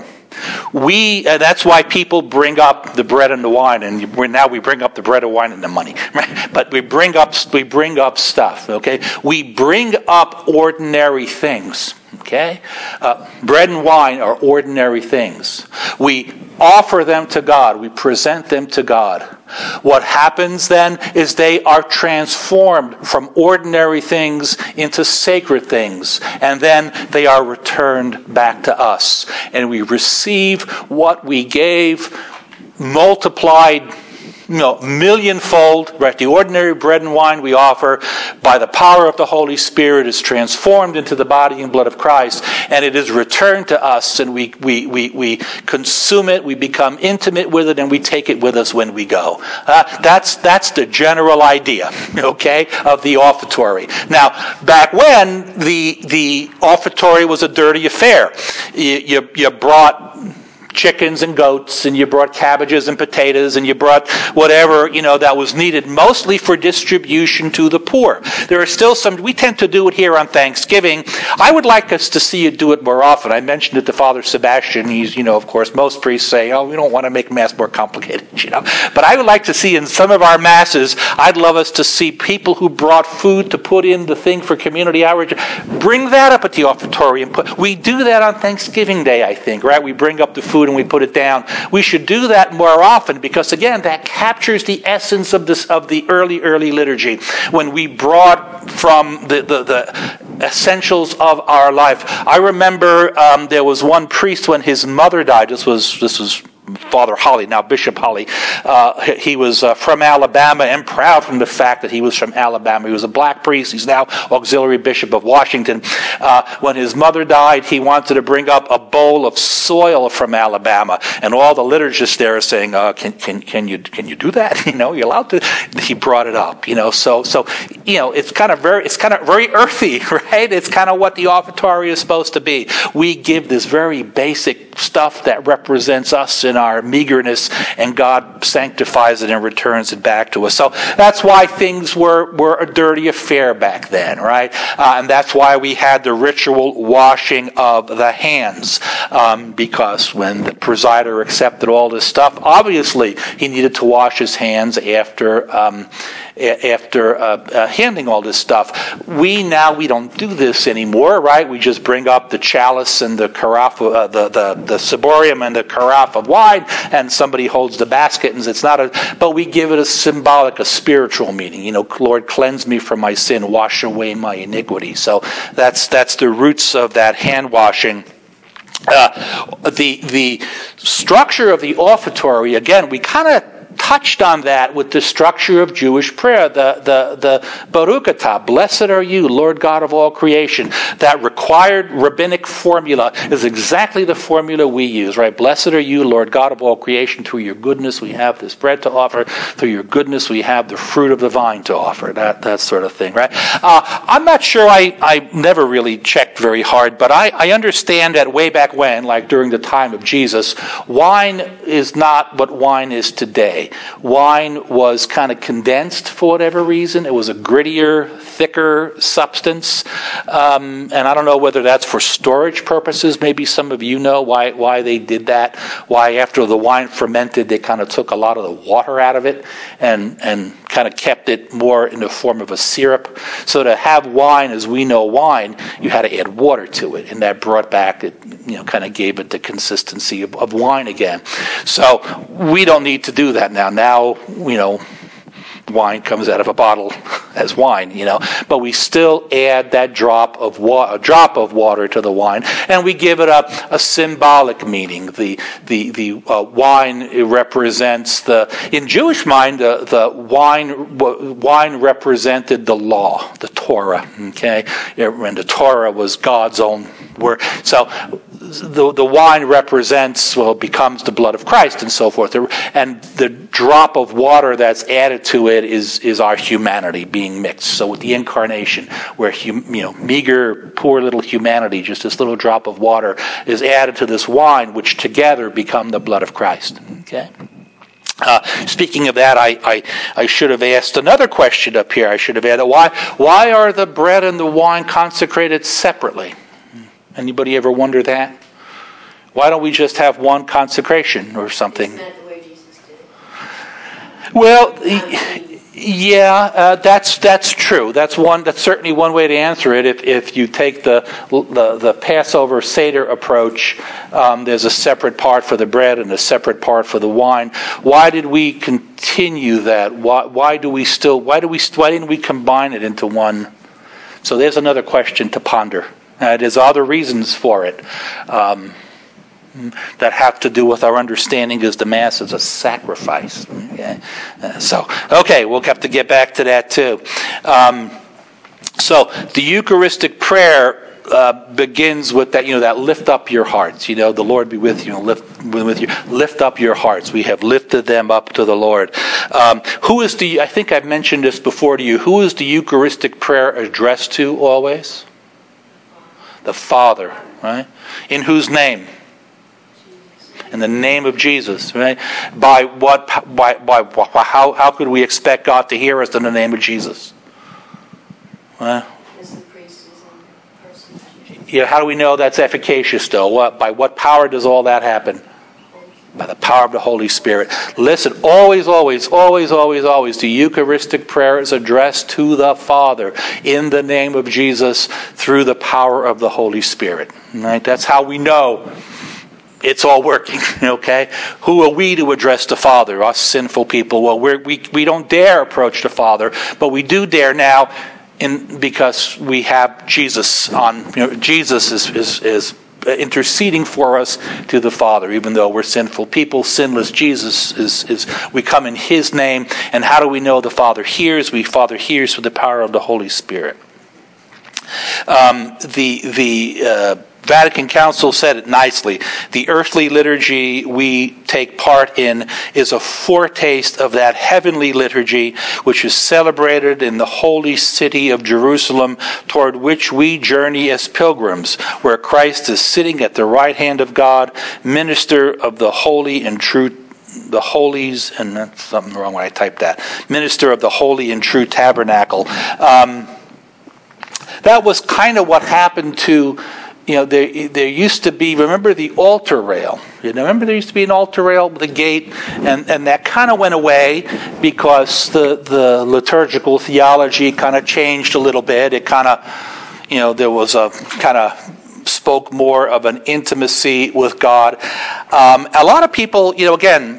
We uh, that's why people bring up the bread and the wine, and you, now we bring up the bread and wine and the money. Right? But we bring up we bring up stuff. Okay, we bring up ordinary things. Okay, uh, bread and wine are ordinary things. We offer them to God. We present them to God. What happens then is they are transformed from ordinary things into sacred things, and then they are returned back to us, and we receive what we gave, multiplied, you know, millionfold. Right? The ordinary bread and wine we offer, by the power of the Holy Spirit, is transformed into the body and blood of Christ, and it is returned to us, and we we we, we consume it, we become intimate with it, and we take it with us when we go. Uh, that's that's the general idea, okay, of the offertory. Now, back when the the offertory was a dirty affair, you you, you brought chickens and goats, and you brought cabbages and potatoes, and you brought whatever, you know, that was needed, mostly for distribution to the poor. There are still some, we tend to do it here on Thanksgiving. I would like us to see you do it more often. I mentioned it to Father Sebastian. He's, you know, of course, most priests say, oh, we don't want to make Mass more complicated, you know. But I would like to see in some of our Masses, I'd love us to see people who brought food to put in the thing for community outreach, bring that up at the offertory and put, we do that on Thanksgiving Day, I think, right? We bring up the food and we put it down. We should do that more often, because again, that captures the essence of this of the early early liturgy, when we brought from the the, the essentials of our life. I remember um, there was one priest when his mother died. This was this was Father Holly, now Bishop Holly. Uh, he was uh, from Alabama, and proud from the fact that he was from Alabama. He was a black priest. He's now auxiliary bishop of Washington. Uh, when his mother died, he wanted to bring up a bowl of soil from Alabama, and all the liturgists there are saying, uh, "Can can can you can you do that? You know, you're allowed to." He brought it up. You know, so so you know, it's kind of very it's kind of very earthy, right? It's kind of what the offertory is supposed to be. We give this very basic stuff that represents us, and in our meagerness, and God sanctifies it and returns it back to us. So that's why things were, were a dirty affair back then, right? Uh, and that's why we had the ritual washing of the hands, um, because when the presider accepted all this stuff, obviously he needed to wash his hands after um, after uh, uh, handing all this stuff. We now, we don't do this anymore, right? We just bring up the chalice and the carafe, uh, the, the, the ciborium and the carafe of wine, and somebody holds the basket, and it's not a, but we give it a symbolic, a spiritual meaning. You know, Lord, cleanse me from my sin, wash away my iniquity. So that's, that's the roots of that hand washing. Uh, the, the structure of the offertory, again, we kind of touched on that with the structure of Jewish prayer, the the the Baruch atah, blessed are you, Lord God of all creation. That required rabbinic formula is exactly the formula we use, right? Blessed are you, Lord God of all creation. Through your goodness we have this bread to offer. Through your goodness we have the fruit of the vine to offer. That that sort of thing, right? Uh, I'm not sure. I I never really checked very hard, but I I understand that way back when, like during the time of Jesus, wine is not what wine is today. Wine was kind of condensed for whatever reason. It was a grittier, thicker substance. Um, and I don't know whether that's for storage purposes. Maybe some of you know why why they did that. Why after the wine fermented, they kind of took a lot of the water out of it and, and kind of kept it more in the form of a syrup. So to have wine as we know wine, you had to add water to it. And that brought back, it you know, kind of gave it the consistency of, of wine again. So we don't need to do that now. Now, you know, wine comes out of a bottle as wine, you know, but we still add that drop of wa- a drop of water to the wine, and we give it a, a symbolic meaning. The the the uh, wine it represents the in Jewish mind the the wine wine represented the law, the Torah. Okay, and the Torah was God's own word. So the the wine represents, well, becomes the blood of Christ and so forth. And the drop of water that's added to it is is our humanity being mixed. So with the incarnation, where hum, you know meager, poor little humanity, just this little drop of water is added to this wine, which together become the blood of Christ. Okay. Uh, speaking of that, I, I, I should have asked another question up here. I should have added, why why are the bread and the wine consecrated separately? Anybody ever wonder that? Why don't we just have one consecration or something? Isn't that the way Jesus did it? Well, yeah, uh, that's that's true. That's one. That's certainly one way to answer it. If if you take the the, the Passover Seder approach, um, there's a separate part for the bread and a separate part for the wine. Why did we continue that? Why why do we still? Why do we? Why didn't we combine it into one? So there's another question to ponder. Uh, there's other reasons for it um, that have to do with our understanding as the Mass as a sacrifice. Okay? Uh, so, okay, we'll have to get back to that too. Um, so, the Eucharistic prayer uh, begins with that, you know, that lift up your hearts. You know, the Lord be with you, and lift with you. Lift up your hearts. We have lifted them up to the Lord. Um, who is the? I think I've mentioned this before to you. Who is the Eucharistic prayer addressed to always? The Father, right? In whose name? In the name of Jesus, right? By what? By by? How how could we expect God to hear us in the name of Jesus? Well, As the priest is in person. yeah. How do we know that's efficacious, though? What? By what power does all that happen? By the power of the Holy Spirit. Listen, always, always, always, always, always, the Eucharistic prayer is addressed to the Father in the name of Jesus through the power of the Holy Spirit. Right? That's how we know it's all working. Okay? Who are we to address the Father? Us sinful people. Well, we're, we we don't dare approach the Father, but we do dare now, in because we have Jesus on. You know, Jesus is is is. interceding for us to the Father, even though we're sinful people. Sinless Jesus is, is we come in His name. And how do we know the Father hears? We Father hears through the power of the Holy Spirit. Um, the the uh, Vatican Council said it nicely. The earthly liturgy we take part in is a foretaste of that heavenly liturgy which is celebrated in the holy city of Jerusalem, toward which we journey as pilgrims, where Christ is sitting at the right hand of God, minister of the holy and true the holies, and that's something wrong when I typed that, minister of the holy and true tabernacle. Um, that was kind of what happened to, you know, there there used to be, remember the altar rail? You know, remember there used to be an altar rail with a gate, and, and that kind of went away because the, the liturgical theology kind of changed a little bit. It kind of, you know, there was a kind of spoke more of an intimacy with God. Um, a lot of people, you know, again,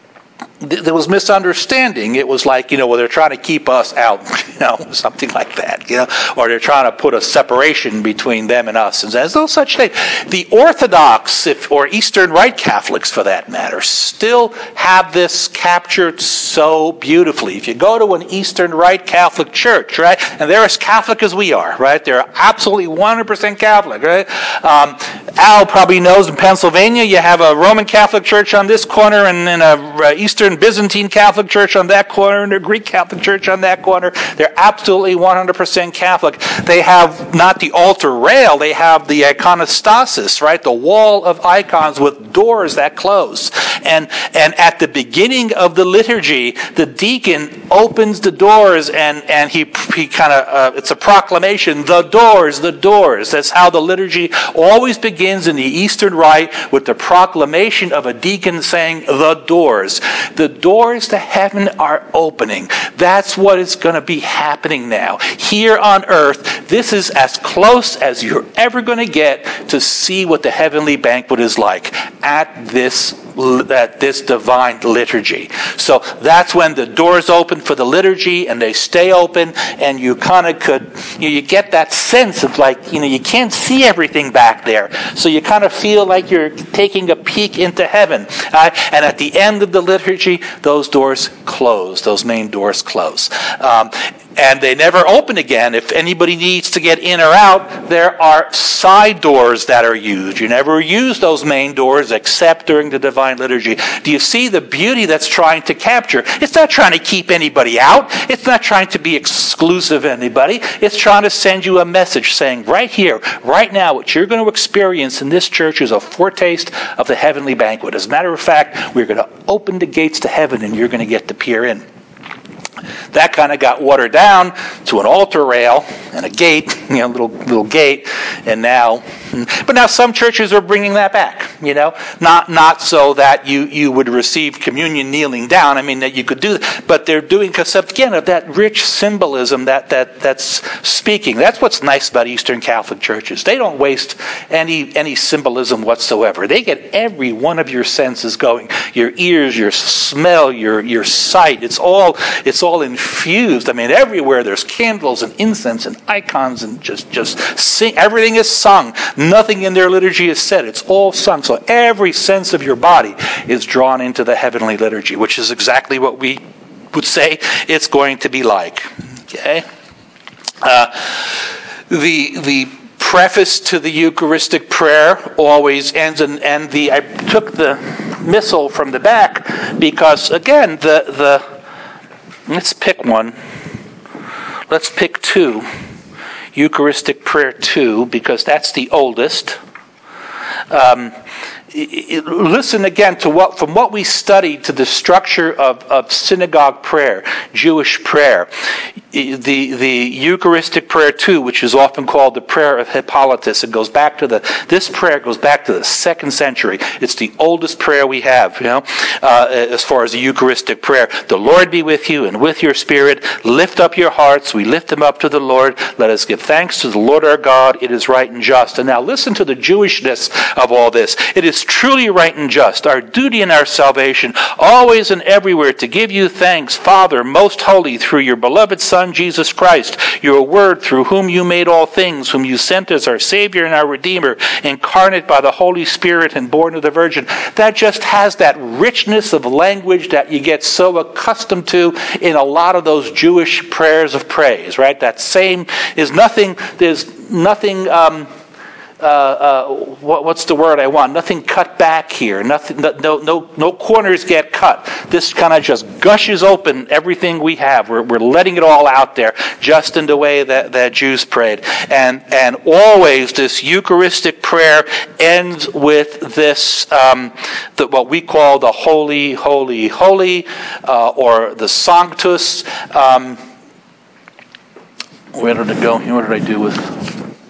there was misunderstanding. It was like, you know, well, they're trying to keep us out, you know, something like that, you know, or they're trying to put a separation between them and us. And there's no such thing. The Orthodox, if, or Eastern Rite Catholics for that matter, still have this captured so beautifully. If you go to an Eastern Rite Catholic church, right, and they're as Catholic as we are, right, they're absolutely one hundred percent Catholic, right? Um, Al probably knows in Pennsylvania you have a Roman Catholic church on this corner and then a Eastern Byzantine Catholic Church on that corner and a Greek Catholic Church on that corner. They're absolutely one hundred percent Catholic. They have not the altar rail, they have the iconostasis, right? The wall of icons with doors that close. And and at the beginning of the liturgy, the deacon opens the doors and, and he, he kind of, uh, it's a proclamation, the doors, the doors. That's how the liturgy always begins in the Eastern Rite, with the proclamation of a deacon saying, the doors. The doors to heaven are opening. That's what is going to be happening now. Here on earth, this is as close as you're ever going to get to see what the heavenly banquet is like at this at this divine liturgy. So that's when the doors open for the liturgy, and they stay open, and you kind of could, you know, you get that sense of like, you know, you can't see everything back there. So you kind of feel like you're taking a peek into heaven. Uh, and at the end of the liturgy, those doors close. Those main doors close. Um, and they never open again. If anybody needs to get in or out, there are side doors that are used. You never use those main doors except during the divine liturgy. Do you see the beauty that's trying to capture? It's not trying to keep anybody out. It's not trying to be exclusive to anybody. It's trying to send you a message saying, right here, right now, what you're going to experience in this church is a foretaste of the heavenly banquet. As a matter of fact, we're going to open the gates to heaven, and you're going to get to peer in. That kind of got watered down to an altar rail and a gate, you know, little little gate, and now, but now some churches are bringing that back, you know, not not so that you, you would receive communion kneeling down. I mean that you could do that, but they're doing because again of that rich symbolism that that that's speaking. That's what's nice about Eastern Catholic churches. They don't waste any any symbolism whatsoever. They get every one of your senses going, your ears, your smell, your your sight. It's all it's all infused. I mean, everywhere there's candles and incense and icons and just just sing. Everything is sung. Nothing in their liturgy is said. It's all sung. So every sense of your body is drawn into the heavenly liturgy, which is exactly what we would say it's going to be like. Okay. Uh, the the preface to the Eucharistic prayer always ends, and and the I took the missal from the back because again the the. Let's pick one. Let's pick two. Eucharistic Prayer two, because that's the oldest. Um, it, it, listen again to what from what we studied to the structure of, of synagogue prayer, Jewish prayer. The the Eucharistic Prayer two, which is often called the prayer of Hippolytus, it goes back to the this prayer goes back to the second century. It's the oldest prayer we have, you know, uh, as far as the Eucharistic prayer. The Lord be with you and with your spirit. Lift up your hearts. We lift them up to the Lord. Let us give thanks to the Lord our God. It is right and just. And now listen to the Jewishness of all this. It is truly right and just, our duty and our salvation, always and everywhere to give you thanks, Father, most holy, through your beloved Son, Jesus Christ, your word, through whom you made all things, whom you sent as our Savior and our Redeemer, incarnate by the Holy Spirit and born of the Virgin. That just has that richness of language that you get so accustomed to in a lot of those Jewish prayers of praise, right? That same is nothing, there's nothing, um, uh, uh, what, what's the word I want? Nothing cut back here. Nothing, no, no, no corners get cut. This kind of just gushes open everything we have. We're, we're letting it all out there, just in the way that, that Jews prayed. And, and always this Eucharistic prayer ends with this, um, the, what we call the Holy, Holy, Holy, uh, or the Sanctus. Um, where did it go? What did I do with?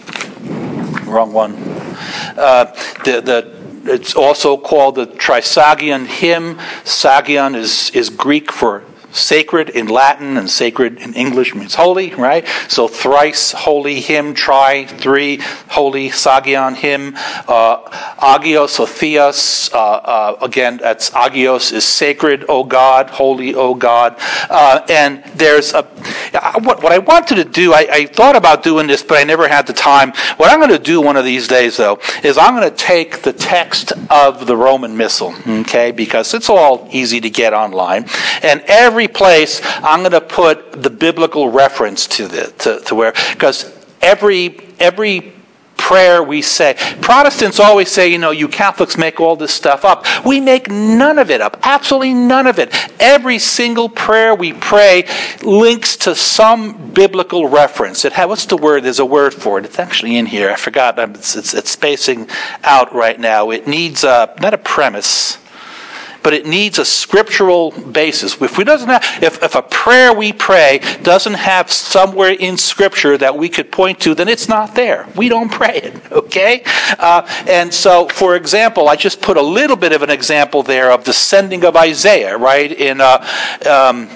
Wrong one. Uh, the the it's also called the Trisagion hymn. Sagion is is Greek for sacred in Latin, and sacred in English means holy, right? So thrice holy hymn, tri, three, holy Sagion hymn. Uh, Agios or Theos, uh, uh, again, that's Agios is sacred, O God, holy, O God. Uh, and there's a, what, what I wanted to do, I, I thought about doing this, but I never had the time. What I'm going to do one of these days, though, is I'm going to take the text of the Roman Missal, okay, because it's all easy to get online, and every place I'm going to put the biblical reference to the to, to where, because every every prayer we say, Protestants always say, you know, you Catholics make all this stuff up. We make none of it up, absolutely none of it. Every single prayer we pray links to some biblical reference. It ha- what's the word? There's a word for it. It's actually in here. I forgot. It's, it's, it's spacing out right now. It needs a, not a premise, but it needs a scriptural basis. If we doesn't have, if, if a prayer we pray doesn't have somewhere in Scripture that we could point to, then it's not there. We don't pray it, okay? Uh, and so, for example, I just put a little bit of an example there of the sending of Isaiah, right? In uh, um,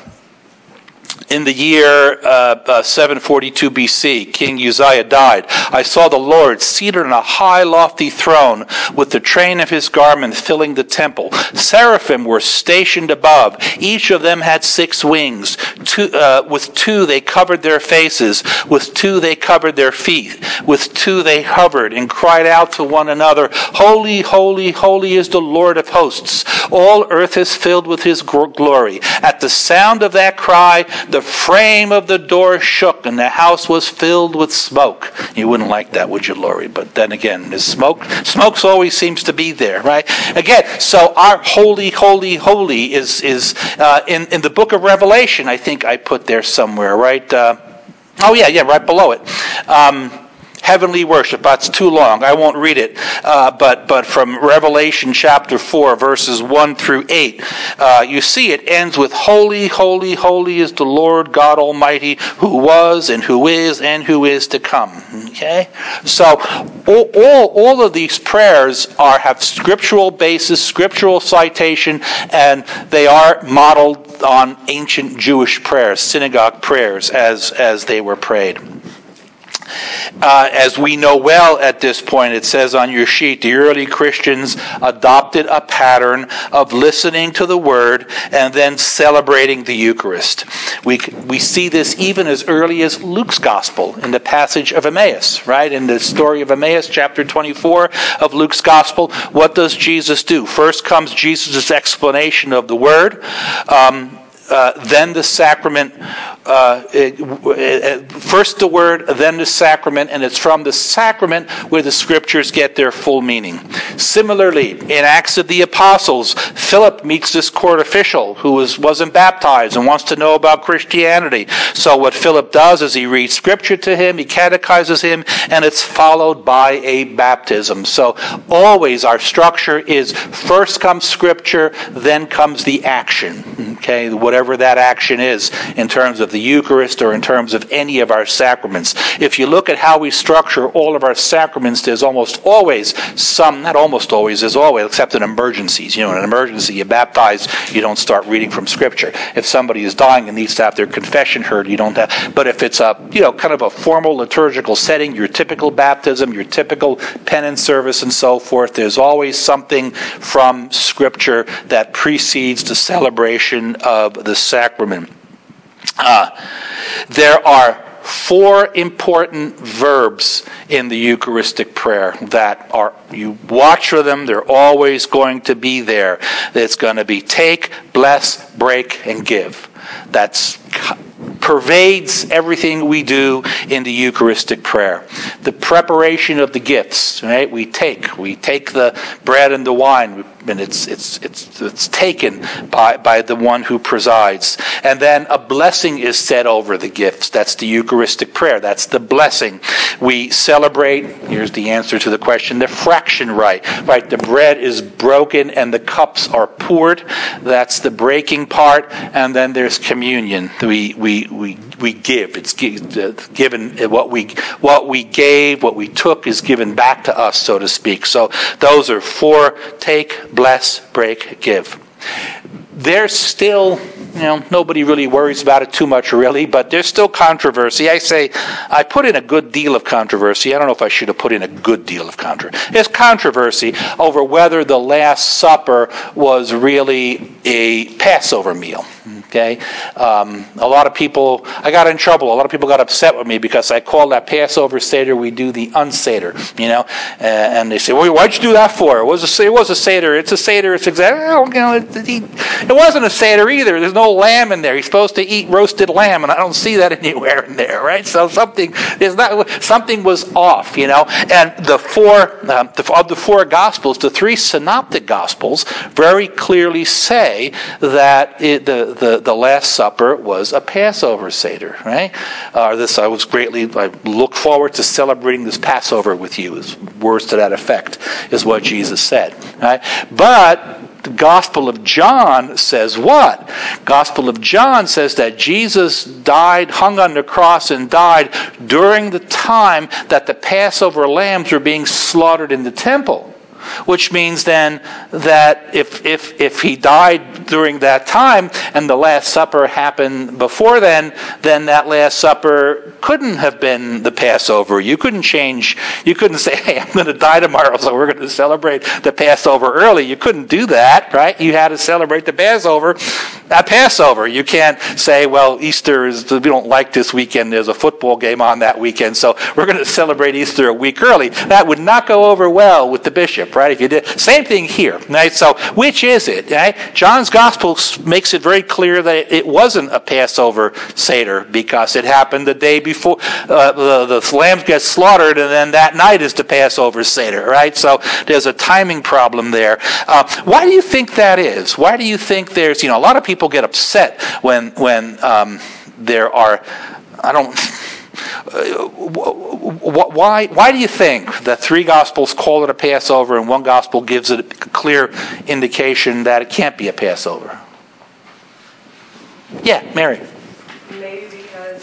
in the year uh, uh, seven forty-two B C, King Uzziah died. I saw the Lord seated on a high lofty throne with the train of his garment filling the temple. Seraphim were stationed above. Each of them had six wings. Two, uh, with two they covered their faces. With two they covered their feet. With two they hovered and cried out to one another, Holy, holy, holy is the Lord of hosts. All earth is filled with his glory. At the sound of that cry, the frame of the door shook, and the house was filled with smoke. You wouldn't like that, would you, Lori? But then again, there's smoke. Smoke always seems to be there, right? Again, so our holy, holy, holy is is uh, in in the book of Revelation. I think I put there somewhere, right? Uh, oh yeah, yeah, right below it. Um, Heavenly worship. That's too long. I won't read it. Uh, but but from Revelation chapter four, verses one through eight, uh, you see it ends with Holy, holy, holy is the Lord God Almighty, who was and who is and who is to come. Okay? So all, all, all of these prayers are have scriptural basis, scriptural citation, and they are modeled on ancient Jewish prayers, synagogue prayers, as as they were prayed. Uh, as we know well at this point, it says on your sheet, the early Christians adopted a pattern of listening to the Word and then celebrating the Eucharist. We we see this even as early as Luke's Gospel in the passage of Emmaus, right? In the story of Emmaus, chapter twenty-four of Luke's Gospel, what does Jesus do? First comes Jesus' explanation of the Word. Um, Uh, then the sacrament, uh, it, it, first the word, then the sacrament, and it's from the sacrament where the scriptures get their full meaning. Similarly, in Acts of the Apostles, Philip meets this court official who was, wasn't baptized and wants to know about Christianity. So what Philip does is he reads scripture to him, he catechizes him, and it's followed by a baptism. So always our structure is first comes scripture, then comes the action. Okay, whatever whatever that action is in terms of the Eucharist or in terms of any of our sacraments. If you look at how we structure all of our sacraments, there's almost always some, not almost always, there's always, except in emergencies. You know, in an emergency, you baptize, you don't start reading from Scripture. If somebody is dying and needs to have their confession heard, you don't have, but if it's a, you know, kind of a formal liturgical setting, your typical baptism, your typical penance service and so forth, there's always something from Scripture that precedes the celebration of the sacrament. Uh, there are four important verbs in the Eucharistic prayer that are, you watch for them, they're always going to be there. It's going to be take, bless, break, and give. That's pervades everything we do in the Eucharistic prayer. The preparation of the gifts, right? We take, we take the bread and the wine, and it's it's it's it's taken by by the one who presides. And then a blessing is said over the gifts. That's the Eucharistic prayer. That's the blessing. We celebrate, here's the answer to the question, the fraction rite. Right? The bread is broken and the cups are poured. That's the breaking part. And then there's communion. We we we we give. It's given what we what we gave, what we took is given back to us, so to speak. So those are four: take, bless, break, give. There's still, you know, nobody really worries about it too much, really, but there's still controversy. I say, I put in a good deal of controversy. I don't know if I should have put in a good deal of controversy. There's controversy over whether the Last Supper was really a Passover meal. Okay, um, a lot of people, I got in trouble. A lot of people got upset with me because I called that Passover Seder, we do the unseder, you know, uh, and they say, well, why'd you do that for? It was a, it was a Seder. It's a Seder. It's exactly, you know, it, it, it wasn't a Seder either. There's no lamb in there. He's supposed to eat roasted lamb, and I don't see that anywhere in there, right? So something, there's not, something was off, you know, and the four, um, the, of the four Gospels, the three Synoptic Gospels very clearly say that it, the, the The Last Supper was a Passover Seder, right? Uh, this I was greatly, I look forward to celebrating this Passover with you, is words to that effect, is what Jesus said, right? But the Gospel of John says what? Gospel of John says that Jesus died, hung on the cross and died during the time that the Passover lambs were being slaughtered in the temple. Which means then that if if if he died during that time and the Last Supper happened before then, then that Last Supper couldn't have been the Passover. You couldn't change, you couldn't say, hey, I'm going to die tomorrow, so we're going to celebrate the Passover early. You couldn't do that, right? You had to celebrate the Passover at Passover. You can't say, well, Easter is, we don't like this weekend, there's a football game on that weekend, so we're going to celebrate Easter a week early. That would not go over well with the bishop, right? If you did, same thing here, right? So, which is it, right? John's Gospel makes it very clear that it wasn't a Passover Seder because it happened the day before uh, the, the lambs get slaughtered, and then that night is the Passover Seder, right? So there's a timing problem there. Uh, why do you think that is? Why do you think there's, you know, a lot of people get upset when when um, there are, I don't. Uh, why why do you think that three Gospels call it a Passover and one Gospel gives it a clear indication that it can't be a Passover? Yeah, Mary. Maybe because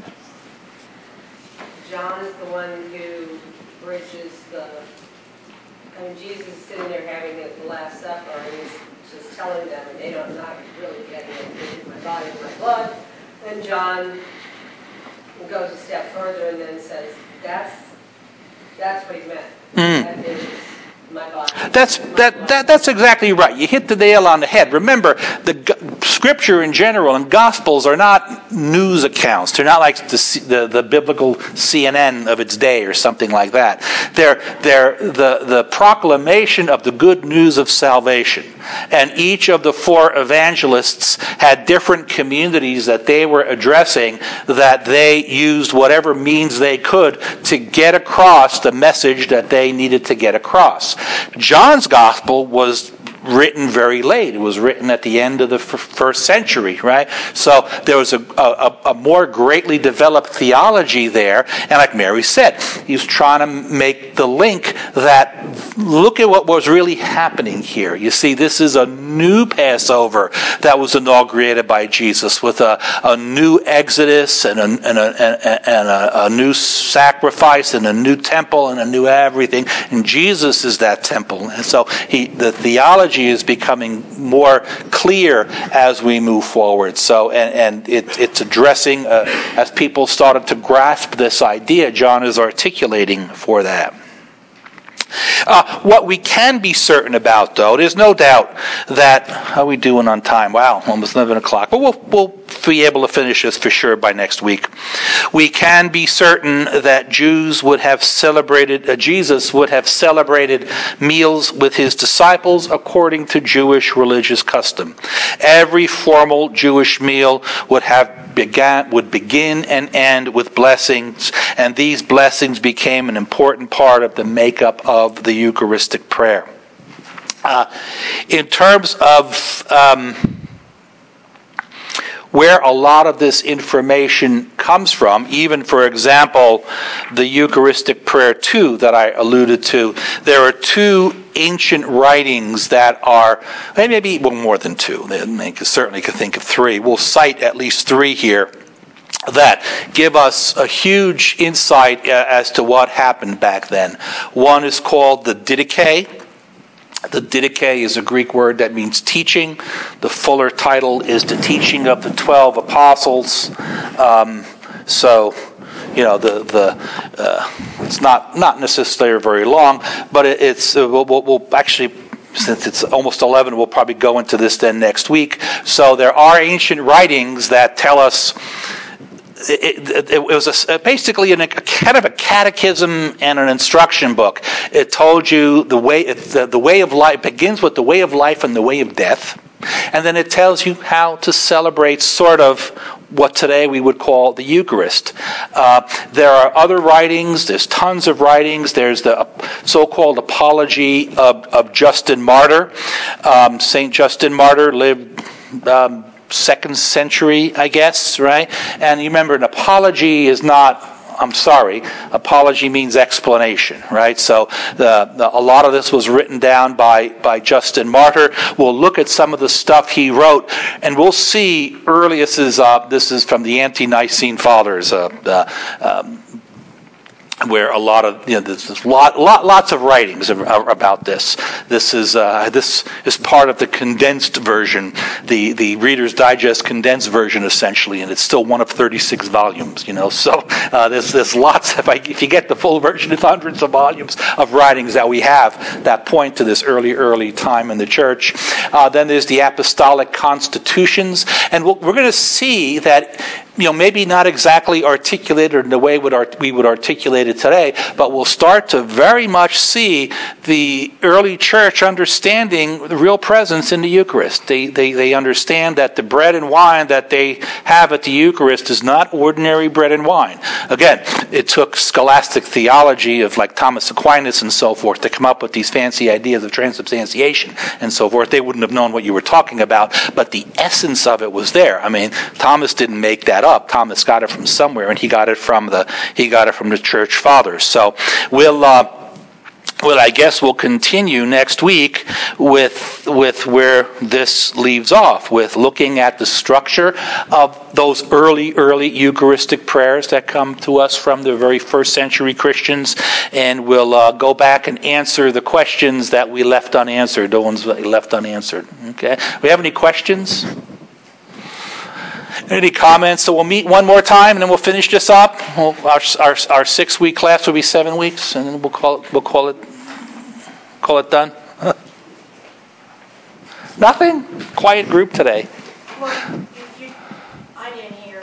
John is the one who bridges the, I mean, Jesus is sitting there having the Last Supper and he's just telling them, and they don't not really getting it, this is my body and my blood. And John goes a step further and then says, that's that's what he meant. Mm. That is my body. That's that, that that's exactly right. You hit the nail on the head. Remember, the Scripture in general and Gospels are not news accounts. They're not like the the, the biblical C N N of its day or something like that. They're they're the the proclamation of the good news of salvation. And each of the four evangelists had different communities that they were addressing, that they used whatever means they could to get across the message that they needed to get across. John's gospel was written very late. It was written at the end of the f- first century, right? So there was a, a, a more greatly developed theology there. And like Mary said, he was trying to make the link that look at what was really happening here. You see, this is a new Passover that was inaugurated by Jesus with a, a new Exodus and, a, and, a, and a, a new sacrifice and a new temple and a new everything. And Jesus is that temple. And so he, the theology is becoming more clear as we move forward. So, and, and it, it's addressing, uh, as people started to grasp this idea, John is articulating for that. Uh, what we can be certain about, though, there's no doubt that, how are we doing on time? Wow, almost eleven o'clock. But we'll, we'll be able to finish this for sure by next week. We can be certain that Jews would have celebrated, uh, Jesus would have celebrated meals with his disciples according to Jewish religious custom. Every formal Jewish meal would have began would begin and end with blessings, and these blessings became an important part of the makeup of the Eucharistic prayer. Uh, in terms of um, where a lot of this information comes from, even, for example, the Eucharistic prayer two that I alluded to, there are two ancient writings that are, maybe well, more than two, they certainly could think of three. We'll cite at least three here that give us a huge insight as to what happened back then. One is called the Didache. The Didache is a Greek word that means teaching. The fuller title is The Teaching of the Twelve Apostles. Um, so, you know, the the uh, it's not not necessarily very long, but it, it's uh, we'll, we'll actually. Since it's almost eleven, we'll probably go into this then next week. So there are ancient writings that tell us It, it, it was a, basically an, a kind of a catechism and an instruction book. It told you the way it, the, the way of life begins with the way of life and the way of death, and then it tells you how to celebrate sort of what today we would call the Eucharist. Uh, there are other writings. There's tons of writings. There's the so-called Apology of, of Justin Martyr. Um, Saint Justin Martyr lived Um, second century, I guess, right? And you remember, an apology is not, I'm sorry, apology means explanation, right? So the, the, a lot of this was written down by, by Justin Martyr. We'll look at some of the stuff he wrote, and we'll see early, this is, uh, this is from the Ante-Nicene Fathers, uh, uh, um, where a lot of, you know, there's, there's lot, lot, lots of writings about this. This is uh, this is part of the condensed version, the the Reader's Digest condensed version, essentially, and it's still one of thirty-six volumes. You know, so uh, there's there's lots. If I if you get the full version, it's hundreds of volumes of writings that we have that point to this early early time in the church. Uh, then there's the Apostolic Constitutions, and we'll, we're going to see that. You know, maybe not exactly articulated in the way we would articulate it today, but we'll start to very much see the early church understanding the real presence in the Eucharist. They, they, they understand that the bread and wine that they have at the Eucharist is not ordinary bread and wine. Again, it took scholastic theology of like Thomas Aquinas and so forth to come up with these fancy ideas of transubstantiation and so forth. They wouldn't have known what you were talking about, but the essence of it was there. I mean, Thomas didn't make that up. Thomas got it from somewhere, and he got it from the he got it from the church fathers. So we'll uh, well, I guess we'll continue next week with with where this leaves off, with looking at the structure of those early early Eucharistic prayers that come to us from the very first century Christians, and we'll uh, go back and answer the questions that we left unanswered, the ones that we left unanswered. Okay, we have any questions? Any comments? So we'll meet one more time, and then we'll finish this up. We'll, our our our six week class will be seven weeks, and then we'll call it we'll call it call it done. Huh. Nothing. Quiet group today. Well, you, you, I didn't hear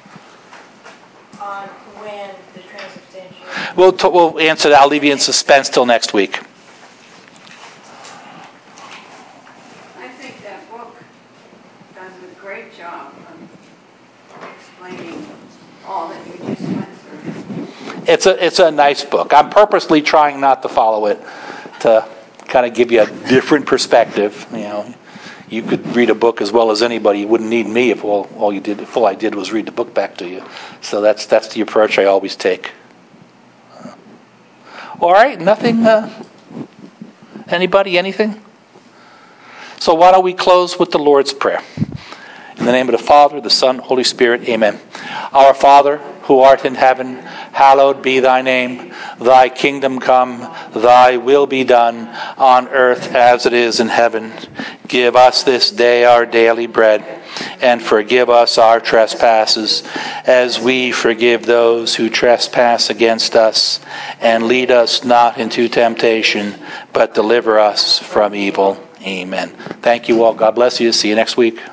on when the transubstantiation. We'll t- we'll answer that. I'll leave you in suspense till next week. I think that book does a great job of explaining all that you just went through. It's a it's a nice book. I'm purposely trying not to follow it, to kind of give you a different perspective. You know, you could read a book as well as anybody. You wouldn't need me if all, all you did, if all I did was read the book back to you. So that's that's the approach I always take. All right, nothing. Uh, anybody, anything? So why don't we close with the Lord's Prayer? In the name of the Father, the Son, Holy Spirit, amen. Our Father, who art in heaven, hallowed be thy name. Thy kingdom come, thy will be done, on earth as it is in heaven. Give us this day our daily bread, and forgive us our trespasses, as we forgive those who trespass against us. And lead us not into temptation, but deliver us from evil. Amen. Thank you all. God bless you. See you next week.